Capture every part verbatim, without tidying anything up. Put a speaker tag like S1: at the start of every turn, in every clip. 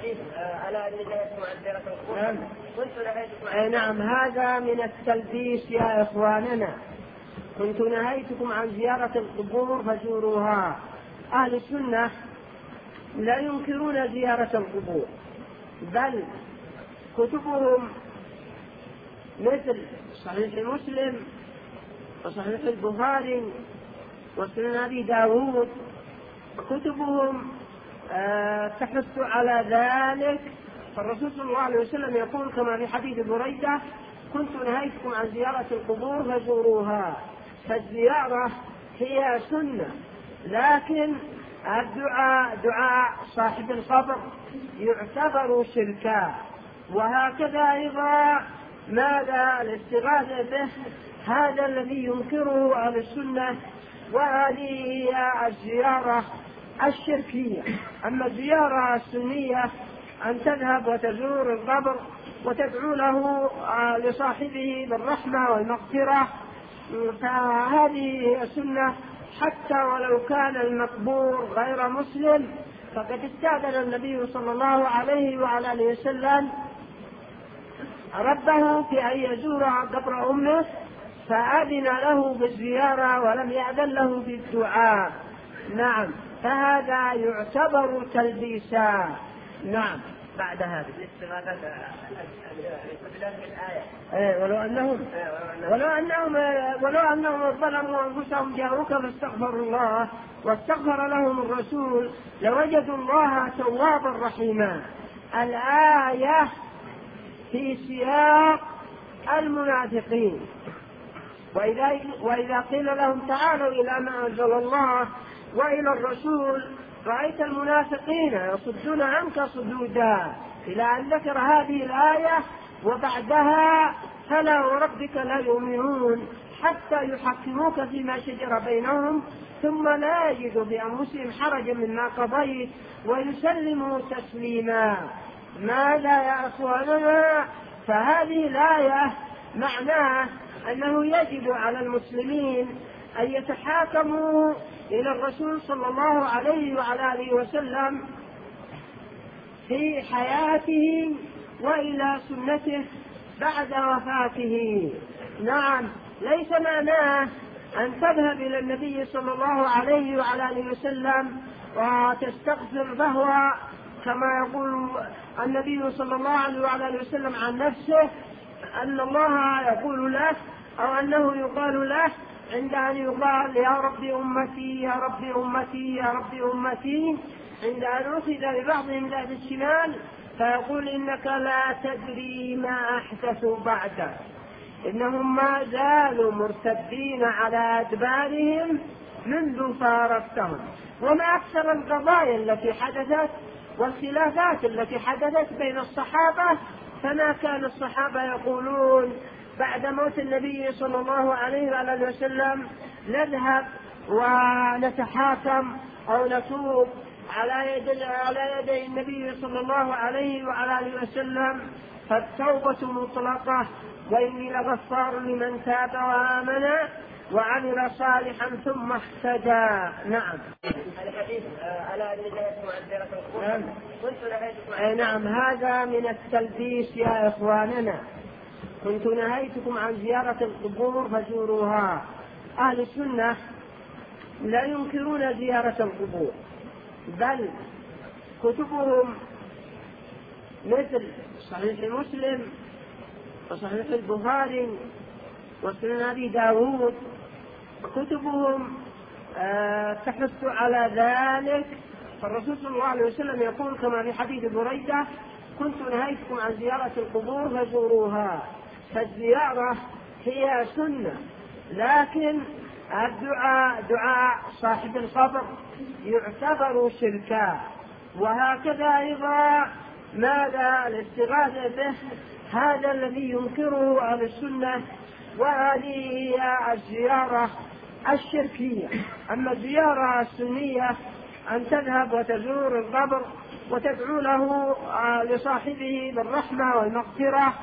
S1: الحديث ألا أني نهيتكم عن زيارة القبور.
S2: نعم.
S1: كنت نهيتكم عن
S2: نعم، هذا من التلبيس يا إخواننا. كنت نهيتكم عن زيارة القبور فزوروها. أهل السنة لا ينكرون زيارة القبور، بل كتبهم مثل صحيح مسلم وصحيح البخاري وسنن أبي داود كتبهم آه تحث على ذلك. فالرسول صلى الله عليه وسلم يقول كما في حديث بريدة: كنت نهيتكم عن زيارة القبور فزوروها. فالزيارة هي سنة، لكن الدعاء دعاء صاحب القبر يعتبر شركا. وهكذا أيضا ماذا الاستغاثة به، هذا الذي ينكره أهل السنة، وهذه هي الزيارة الشركية. أما الزيارة السنية أن تذهب وتزور القبر وتدعو له لصاحبه بالرحمة والمغفرة، فهذه سنة حتى ولو كان المقبور غير مسلم. فقد استأذن النبي صلى الله عليه وعلى آله وسلم ربه في أن يزور قبر أمه فأذن له بالزيارة ولم يأذن له بالدعاء. نعم، فهذا يعتبر تلبيسا. نعم. بعد هذا ولو أنهم ولو أنهم ولو أنهم ظلموا أنفسهم جاءوك فاستغفروا الله واستغفر لهم الرسول لوجدوا الله توابا رحيما. الآية في سياق المنافقين. وإذا, وإذا قيل لهم تعالوا إلى ما أنزل الله وإلى الرسول رأيت المنافقين يصدون عنك صدودا، إلى أن ذكر هذه الآية وبعدها: فلا وربك لا يؤمنون حتى يحكموك فيما شجر بينهم ثم لا يجدوا بأنفسهم حرجا مما قضيت ويسلموا تسليما. ماذا يا أخواننا؟ فهذه الآية معناه أنه يجب على المسلمين أن يتحاكموا إلى الرسول صلى الله عليه وعلى آله وسلم في حياته وإلى سنته بعد وفاته. نعم، ليس معناه أن تذهب إلى النبي صلى الله عليه وعلى آله وسلم وتستغفر له كما يقول النبي صلى الله عليه وعلى آله وسلم عن نفسه أن الله يقول له أو أنه يقال له عند أن يقال: يا رب أمتي يا رب أمتي يا رب أمتي، عند أن أخذ ببعضهم ذات الشمال فيقول: إنك لا تدري ما أحدثوا بعدك، إنهم ما زالوا مرتدين على أدبارهم منذ فارقتهم. وما أكثر القضايا التي حدثت والخلافات التي حدثت بين الصحابة، فما كان الصحابة يقولون بعد موت النبي صلى الله عليه وآله وسلم: نذهب ونتحاكم أو نتوب على يد على يدي النبي صلى الله عليه وعلى آله وسلم، فالتوبة مطلقة، وإني لغفار لمن تاب وآمن وعمل صالحا ثم اهتدى. نعم.
S1: الحديث ألا أني نهيتكم عن زيارة القبور.
S2: نعم.
S1: كنت نهيتكم عن
S2: نعم، هذا من التلبيس يا إخواننا. كنت نهيتكم عن زيارة القبور فزوروها. أهل السنة لا ينكرون زيارة القبور، بل كتبهم مثل صحيح مسلم وصحيح البخاري وسنن أبي داود كتبهم آه تحث على ذلك. فالرسول صلى الله عليه وسلم يقول كما في حديث بريدة: كنت نهيتكم عن زيارة القبور فزوروها. فالزيارة هي سنة، لكن الدعاء دعاء صاحب القبر يعتبر شركا. وهكذا أيضا ماذا الاستغاثة به، هذا الذي ينكره أهل السنة، وهذه هي الزيارة الشركية. أما الزيارة السنية أن تذهب وتزور القبر وتدعو له لصاحبه بالرحمة والمغفرة،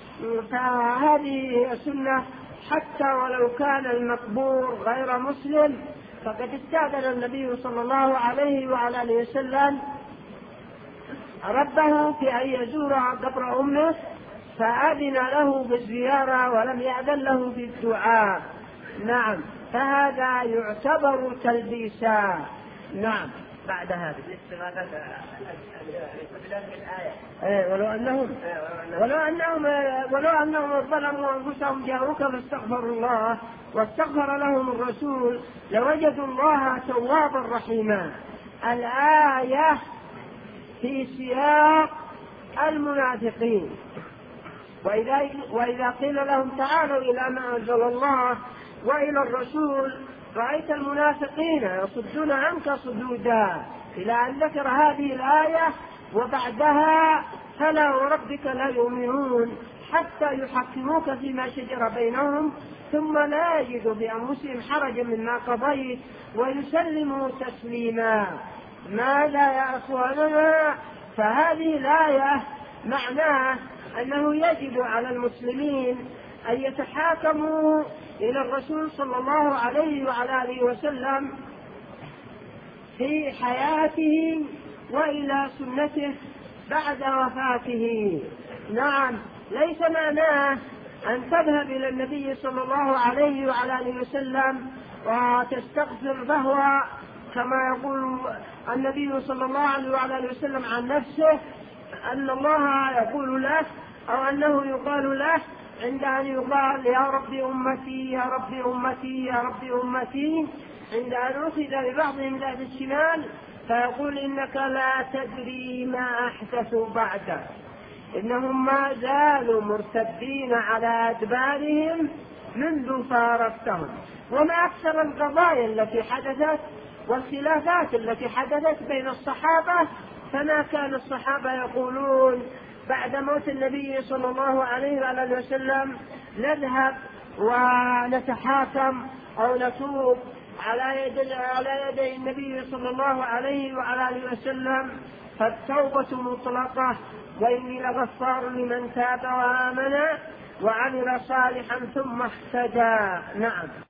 S2: فهذه سنة حتى ولو كان المقبور غير مسلم. فقد استأذن النبي صلى الله عليه وعلى آله وسلم ربه في أن يزور قبر أمه فأذن له بالزيارة ولم يأذن له بالدعاء. نعم، فهذا يعتبر تلبيسا. نعم. بعد هذا إيه ولو أنهم ولو أنهم ولو أنهم ظلموا أنفسهم جاءوك فاستغفروا الله واستغفر لهم الرسول لوجدوا الله توابا رحيما. الآية في سياق المنافقين، وإذا, وإذا قيل لهم تعالوا إلى ما أنزل الله وإلى الرسول رأيت المنافقين يصدون عنك صدودا، إلى أن ذكر هذه الآية وبعدها فلا وربك لا يؤمنون حتى يحكموك فيما شجر بينهم ثم لا يجدوا بأنفسهم حرجا مما قضيت ويسلموا تسليما. ماذا يا أخواننا؟ فهذه الآية معناه أنه يجب على المسلمين أن يتحاكموا إلى الرسول صلى الله عليه وعلى آله وسلم في حياته وإلى سنته بعد وفاته. نعم، ليس معناه أن تذهب إلى النبي صلى الله عليه وعلى آله وسلم وتستغفر له كما يقول النبي صلى الله عليه وعلى آله وسلم عن نفسه أن الله يقول له أو أنه يقال له عند أن يقال يا رب أمتي يا رب أمتي يا رب أمتي، عند أن أخذ ببعضهم ذات الشمال فيقول إنك لا تدري ما أحدثوا بعدك، إنهم ما زالوا مرتدين على أدبارهم منذ فارقتهم. وما أكثر القضايا التي حدثت والخلافات التي حدثت بين الصحابة، فما كان الصحابة يقولون بعد موت النبي صلى الله عليه وآله وسلم نذهب ونتحاكم أو نتوب على يد على يدي النبي صلى الله عليه وعلى آله وسلم، فالتوبة مطلقة وإني لغفار لمن تاب وآمن وعمل صالحا ثم اهتدى. نعم.